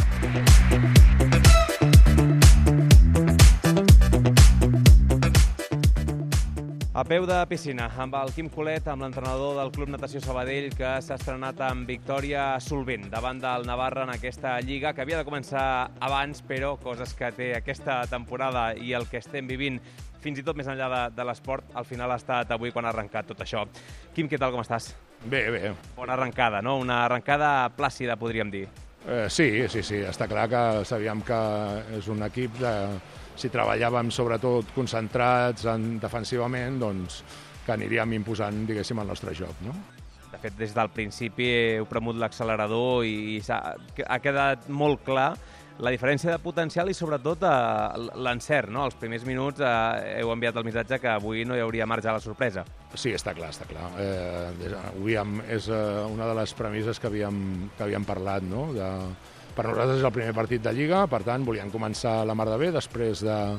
A peu de piscina, amb el Quim Colet, amb l'entrenador del Club Natació Sabadell, que s'ha estrenat amb victòria solvent davant del Navarra en aquesta Lliga, que havia de començar abans, però coses que té aquesta temporada i el que estem vivint, fins i tot més enllà de l'esport, al final ha estat avui quan ha arrencat tot això. Quim, què tal, com estàs? Bé, bé. Bona arrencada, no? Una arrencada plàcida, podríem dir. Sí, està clar que sabíem que és un equip si treballàvem sobretot concentrats defensivament, doncs que aniríem imposant, diguéssim, el nostre joc, no? De fet, des del principi heu premut l'accelerador i ha quedat molt clar la diferència de potencial i sobretot l'encert, no? Els primers minuts heu enviat el missatge que avui no hi hauria marge a la sorpresa. Sí, està clar. Avui és una de les premisses que havíem parlat, no? Per nosaltres és el primer partit de Lliga, per tant, volíem començar la mar de bé després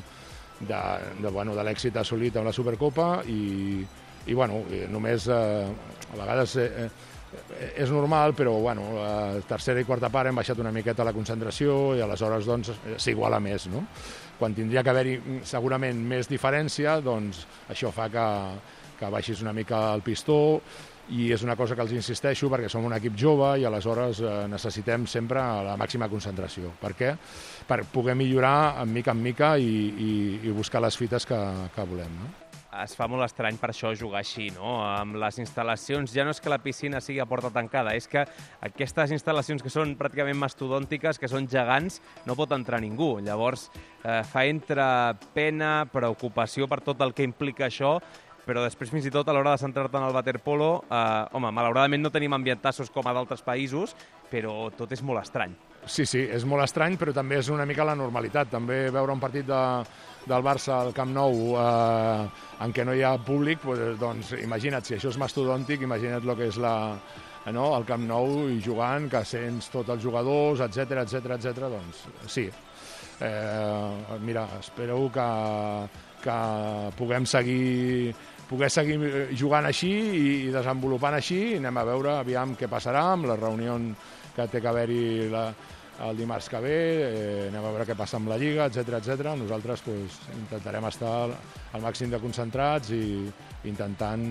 de l'èxit assolit amb la Supercopa i només a vegades és normal, però a tercera i quarta part hem baixat una miqueta la concentració i aleshores doncs s'iguala més, no? Quan tindria que haver-hi segurament més diferència, doncs això fa que baixis una mica el pistó i és una cosa que els insisteixo perquè som un equip jove i aleshores necessitem sempre la màxima concentració. Per què? Per poder millorar mica en mica i buscar les fites que volem, no? Es fa molt estrany per això jugar així, no? Amb les instal·lacions, ja no és que la piscina sigui a porta tancada, és que aquestes instal·lacions que són pràcticament mastodòntiques, que són gegants, no pot entrar ningú. Llavors fa entre pena, preocupació per tot el que implica això, però després fins i tot a l'hora de centrar-te en el waterpolo, malauradament no tenim ambientassos com a d'altres països, però tot és molt estrany. Sí, és molt estrany, però també és una mica la normalitat. També veure un partit del Barça al Camp Nou en què no hi ha públic, doncs imagina't, si això és mastodòntic, imagina't el que és el Camp Nou i jugant, que sents tots els jugadors, etc, doncs sí. Mira, espero que puguem seguir jugant així i desenvolupant així, anem a veure aviam què passarà amb la reunió que té que haver-hi el dimarts que ve, anem a veure què passa amb la Lliga, etc. Nosaltres intentarem estar al màxim de concentrats i intentant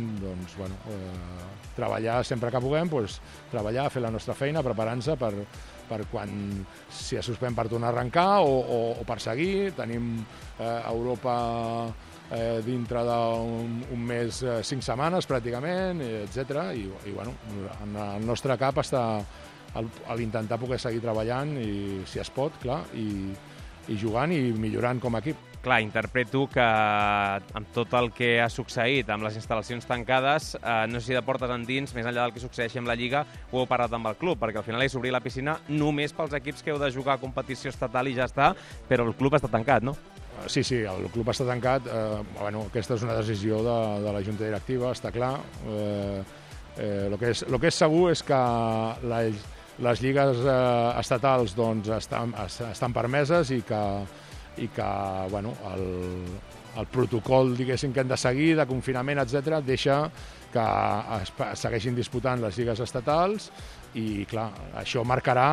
treballar sempre que puguem, treballar, fer la nostra feina, preparant-se per quan si es suspèn per tornar a arrencar o per seguir. Tenim Europa dintre d'un mes, 5 setmanes pràcticament, etc. I en el nostre cap està l'intentar poder seguir treballant, i si es pot, clar, i jugant i millorant com a equip. Clar, interpreto que amb tot el que ha succeït amb les instal·lacions tancades, no sé si de portes endins, més enllà del que succeeixi amb la Lliga, ho heu parlat amb el club, perquè al final és obrir la piscina només pels equips que heu de jugar a competició estatal i ja està, però el club està tancat, no? Sí, el club està tancat. Aquesta és una decisió de la Junta Directiva, està clar. El que és segur és que les lligues estatals estan permeses i que i que bueno, el protocol, diguéssim, que hem de seguir, de confinament, etc., deixa que es segueixin disputant les lligues estatals i, clar, això marcarà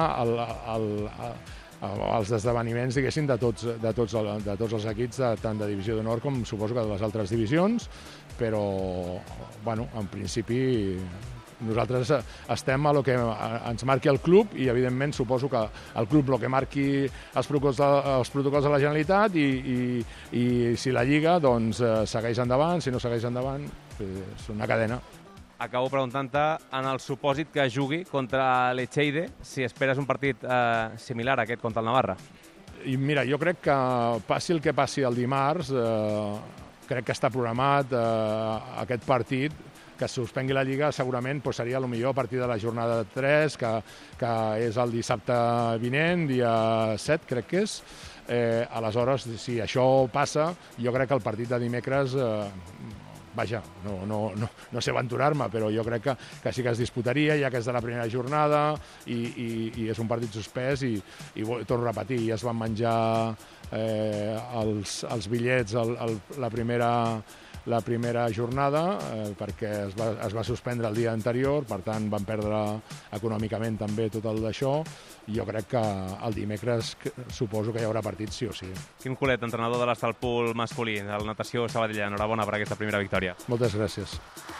els esdeveniments, diguéssim, de tots els equips, tant de Divisió d'Honor com suposo que de les altres divisions, però, bueno, en principi nosaltres estem a lo que ens marqui el club i, evidentment, suposo que el club el que marqui els protocols de la Generalitat i si la Lliga doncs, segueix endavant, si no segueix endavant, és una cadena. Acabo preguntant-te, en el supòsit que jugui contra l'Echeide, si esperes un partit similar a aquest contra el Navarra. I mira, jo crec que passi el que passi el dimarts, crec que està programat aquest partit, que es suspengui la Lliga segurament seria millor a partir de la jornada 3, que és el dissabte vinent, dia 7, crec que és. Aleshores, si això passa, jo crec que el partit de dimecres, vaja, no sé aventurar-me, però jo crec que sí que es disputaria, ja que és de la primera jornada i és un partit suspès i torno a repetir, ja es van menjar els bitllets la primera jornada perquè es va suspendre el dia anterior, per tant van perdre econòmicament també tot el d'això i jo crec que el dimecres suposo que hi haurà partit sí o sí. Quim Colet, entrenador de l'Estalpul masculí, del Natació Sabadell, enhorabona per aquesta primera victòria. Moltes gràcies.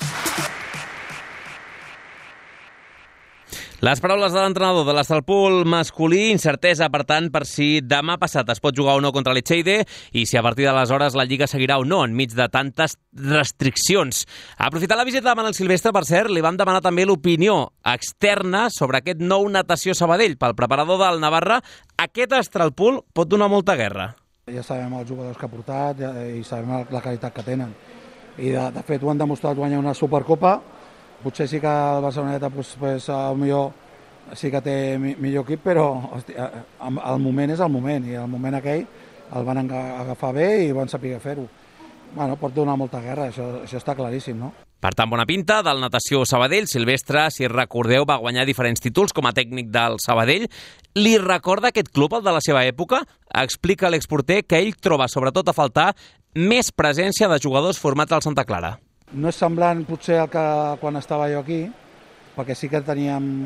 Les paraules de l'entrenador de l'Estalpul masculí, incertesa, per tant, per si demà passat es pot jugar o no contra l'Echeide i si a partir d'aleshores la Lliga seguirà o no enmig de tantes restriccions. Aprofitant la visita de Manel Silvestre, per cert, li vam demanar també l'opinió externa sobre aquest nou Natació Sabadell. Pel preparador del Navarra, aquest Estalpul pot donar molta guerra. Ja sabem els jugadors que ha portat i sabem la qualitat que tenen. I de fet ho han demostrat guanyar una Supercopa. Potser sí que el Barceloneta millor sí que té millor equip, però hòstia, el moment és el moment, i el moment aquell el van agafar bé i van saber fer-ho. Bueno, pot donar molta guerra, això està claríssim, no? Per tant, bona pinta del Natació Sabadell. Silvestre, si recordeu, va guanyar diferents títols com a tècnic del Sabadell. Li recorda aquest club, el de la seva època? Explica l'exporter que ell troba sobretot a faltar més presència de jugadors formats al Santa Clara. No és semblant potser al que quan estava jo aquí, perquè sí que teníem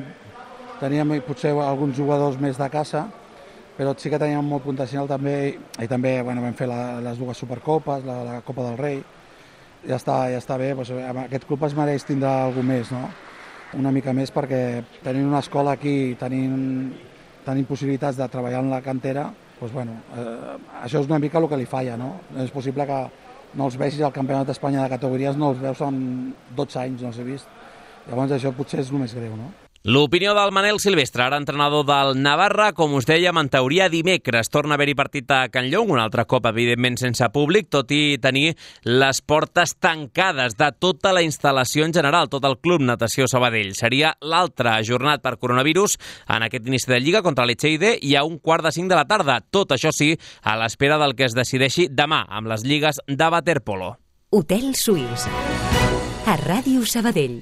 potser alguns jugadors més de casa, però sí que teníem molt potencial també, i també vam fer les dues Supercopes, la Copa del Rei, ja està bé, doncs, aquest club es mereix tindre alguna més, no? Una mica més, perquè tenint una escola aquí, tenint possibilitats de treballar en la cantera, doncs, això és una mica el que li falla, no? No és possible que no els vegis al Campionat d'Espanya de categories, no els veus en 12 anys, no els he vist. Llavors això potser és el més greu, no? L'opinió del Manel Silvestre, ara entrenador del Navarra, com us dèiem, en teoria dimecres torna a haver-hi partit a Can Llong, un altre cop, evidentment, sense públic, tot i tenir les portes tancades de tota la instal·lació en general, tot el Club Natació Sabadell. Seria l'altre ajornat per coronavirus en aquest inici de Lliga contra l'Echeide i a 4:45 de la tarda. Tot això sí, a l'espera del que es decideixi demà amb les lligues de waterpolo. Hotel Suís, a Ràdio Sabadell.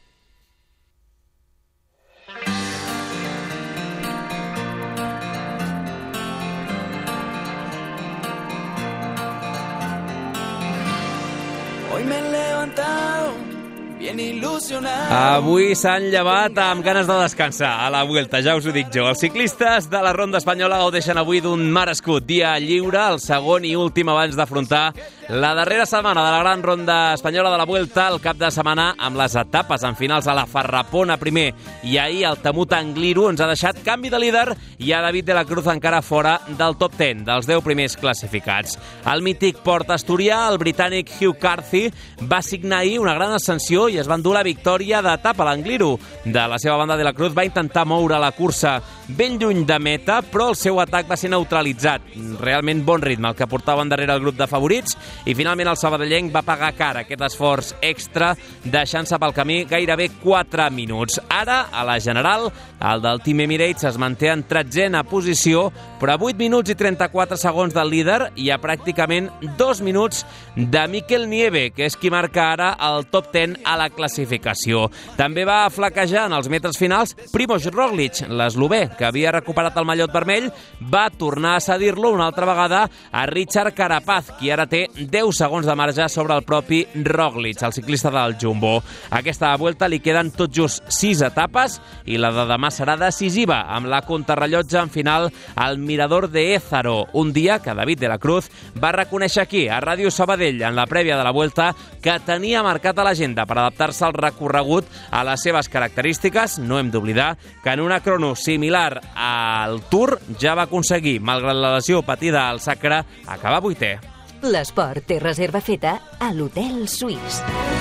Hoy me he levantado bien ilusionado. Avui s'han llevat amb ganes de descansar a la Vuelta, ja us ho dic jo. Els ciclistes de la Ronda Espanyola gaudeixen avui d'un merescut dia lliure, el segon i últim abans d'afrontar la darrera setmana de la gran Ronda Espanyola de la Vuelta, el cap de setmana amb les etapes en finals a la Farrapona primer i ahir el Temut Angliru ens ha deixat canvi de líder i a David de la Cruz encara fora del top 10, dels 10 primers classificats. El mític Port Asturià, el britànic Hugh Carthy, va signar ahir una gran ascensió i es va endur la victòria d'etapa a l'Angliru. De la seva banda, de la Cruz va intentar moure la cursa ben lluny de meta, però el seu atac va ser neutralitzat. Realment bon ritme el que portaven darrere el grup de favorits i finalment el sabadellenc va pagar cara aquest esforç extra, deixant-se pel camí gairebé 4 minuts. Ara, a la general, el del Team Emirates es manté en 13a posició, però a 8 minuts i 34 segons del líder i a pràcticament 2 minuts de Mikel Nieve, que és qui marca ara el top 10 a a la classificació. També va flaquejar en els metres finals Primož Roglič, l'eslovè, que havia recuperat el mallot vermell, va tornar a cedir-lo una altra vegada a Richard Carapaz, qui ara té 10 segons de marge sobre el propi Roglič, el ciclista del Jumbo. A aquesta volta li queden tot just 6 etapes i la de demà serà decisiva, amb la contrarrellotge en final al Mirador de Ézaro, un dia que David de la Cruz va reconèixer aquí, a Ràdio Sabadell, en la prèvia de la Vuelta, que tenia marcat a l'agenda per adaptar-se al recorregut a les seves característiques. No hem d'oblidar que en una crono similar al Tour ja va aconseguir, malgrat la lesió patida al sacre, acabar 8è. L'esport té reserva feta a l'Hotel Suís.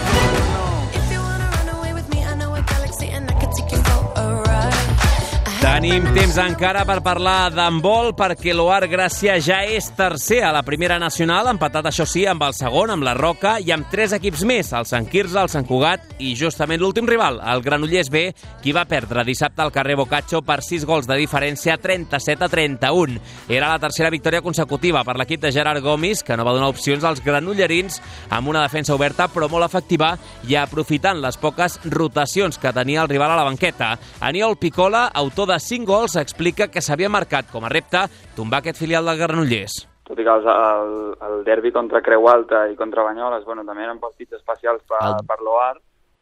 Tenim temps encara per parlar d'handbol perquè l'Oar Gràcia ja és tercer a la primera nacional, empatat això sí amb el segon, amb la Roca, i amb 3 equips més, el Sant Quirze, el Sant Cugat i justament l'últim rival, el Granollers B, qui va perdre dissabte al carrer Boccaccio per 6 gols de diferència, 37-31. Era la tercera victòria consecutiva per l'equip de Gerard Gomis, que no va donar opcions als granollerins amb una defensa oberta però molt efectiva i aprofitant les poques rotacions que tenia el rival a la banqueta. Aniol Picola, autor de 5 gols, explica que s'havia marcat com a repte tombar aquest filial del Granollers. Tot i que el derbi contra Creu Alta i contra Banyoles també eren partits especials per l'Oar,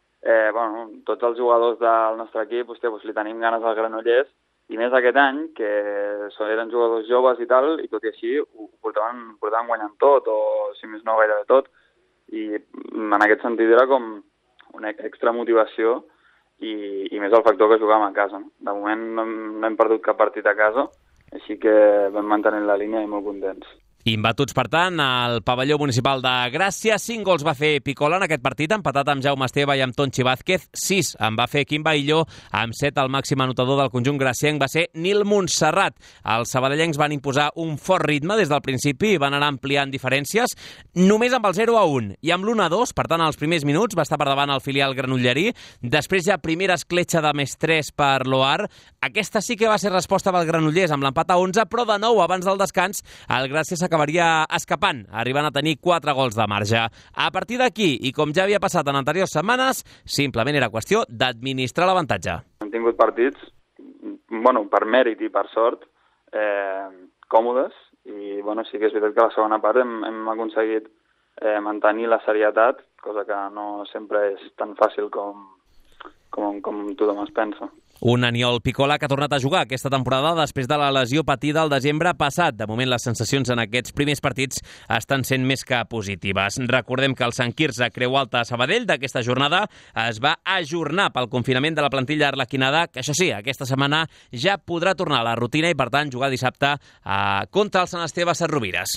tots els jugadors del nostre equip li tenim ganes al Granollers, i més aquest any, que eren jugadors joves i tal, i tot i així ho portaven guanyant tot, o si més no gairebé tot, i en aquest sentit era com una extra motivació, i més el factor que jugàvem a casa. De moment no hem perdut cap partit a casa, així que vam mantenir la línia i molt contents. Imbatuts, per tant, al pavelló municipal de Gràcia. 5 gols va fer Picola en aquest partit, empatat amb Jaume Esteve i amb Tonchi Vázquez. 6 en va fer Quim Baillo, amb 7 el màxim anotador del conjunt gracienc va ser Nil Montserrat. Els sabadellencs van imposar un fort ritme des del principi i van anar ampliant diferències només amb el 0-1 i amb l'1-2, per tant, als primers minuts va estar per davant el filial granollerí. Després ja primera escletxa de més 3 per l'Oar. Aquesta sí que va ser resposta pel Granollers amb l'empat a 11, però de nou, abans del descans, el Gràcia s'acabaria escapant, arribant a tenir 4 gols de marge. A partir d'aquí, i com ja havia passat en anteriors setmanes, simplement era qüestió d'administrar l'avantatge. Hem tingut partits, per mèrit i per sort, còmodes, i sí que és veritat que a la segona part hem aconseguit mantenir la serietat, cosa que no sempre és tan fàcil com tothom es pensa. Un Aniol Picola que ha tornat a jugar aquesta temporada després de la lesió patida el desembre passat. De moment, les sensacions en aquests primers partits estan sent més que positives. Recordem que el Sant Quirze Creu Alta a Sabadell d'aquesta jornada es va ajornar pel confinament de la plantilla arlequinada, que això sí, aquesta setmana ja podrà tornar a la rutina i, per tant, jugar dissabte contra el Sant Esteve Sesrovires.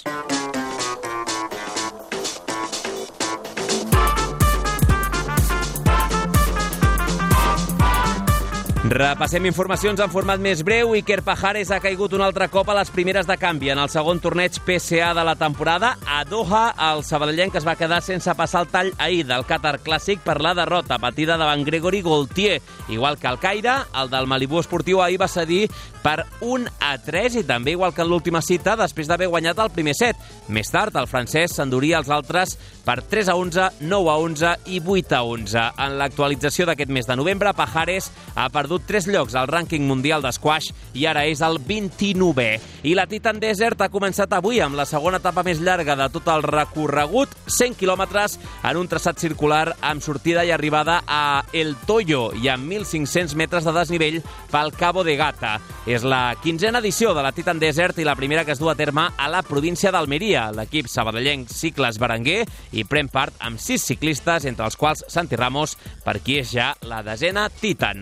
Repassem informacions en format més breu. Iker Pajares ha caigut un altre cop a les primeres de canvi en el segon torneig PSA de la temporada. A Doha, el sabadellenc es va quedar sense passar el tall ahir del Qatar Clàssic per la derrota patida davant Gregory Gaultier. Igual que el Caire, el del Malibú Esportiu ahir va cedir per 1-3 i també, igual que en l'última cita, després d'haver guanyat el primer set. Més tard, el francès s'enduria els altres per 3-11, 9-11 i 8-11. En l'actualització d'aquest mes de novembre, Pajares ha perdut 3 llocs al rànquing mundial d'esquaix i ara és el 29è. I la Titan Desert ha començat avui amb la segona etapa més llarga de tot el recorregut, 100 quilòmetres en un traçat circular amb sortida i arribada a El Toyo i amb 1.500 metres de desnivell pel Cabo de Gata. És la 15a edició de la Titan Desert i la primera que es du a terme a la província d'Almeria. L'equip sabadellenc Cicles Berenguer hi pren part amb 6 ciclistes, entre els quals Santi Ramos, per qui és ja la 10a Titan.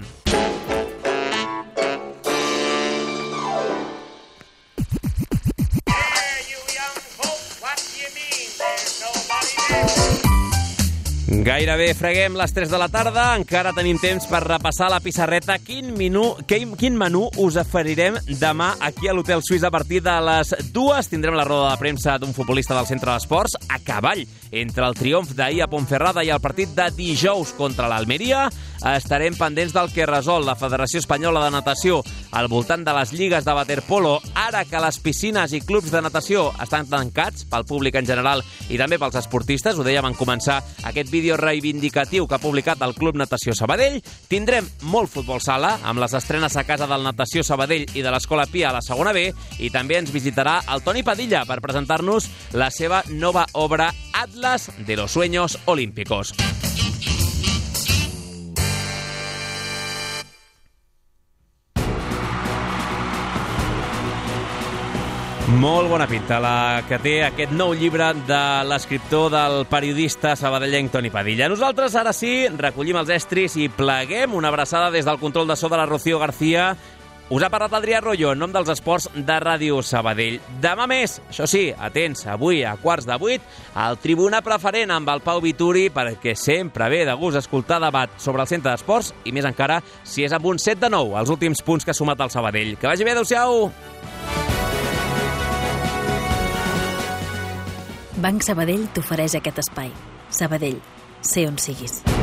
Gairebé freguem les 3 de la tarda, encara tenim temps per repassar la pissarreta. Quin menú us oferirem demà aquí a l'Hotel Suís a partir de les 2? Tindrem la roda de premsa d'un futbolista del Centre d'Esports a cavall entre el triomf d'ahir a Ponferrada i el partit de dijous contra l'Almeria. estarem pendents del que resol la Federació Espanyola de Natació al voltant de les lligues de waterpolo, ara que les piscines i clubs de natació estan tancats pel públic en general i també pels esportistes. Ho dèiem en començar aquest vídeo reivindicatiu que ha publicat el Club Natació Sabadell. Tindrem molt futbol sala, amb les estrenes a casa del Natació Sabadell i de l'Escola Pia a la segona B, i també ens visitarà el Toni Padilla per presentar-nos la seva nova obra Atlas de los Sueños Olímpicos. Molt bona pinta la que té aquest nou llibre de l'escriptor, del periodista sabadellenc Toni Padilla. Nosaltres, ara sí, recollim els estris i pleguem. Una abraçada des del control de so de la Rocío García. Us ha parlat Adrià Royo en nom dels esports de Ràdio Sabadell. Demà més, això sí, atents, avui a 7:15, al Tribuna Preferent amb el Pau Vituri, perquè sempre ve de gust escoltar debat sobre el centre d'esports, i més encara si és amb un 7-9, els últims punts que ha sumat el Sabadell. Que vagi bé, adeu-siau! Banc Sabadell t'ofereix aquest espai. Sabadell, sé on siguis.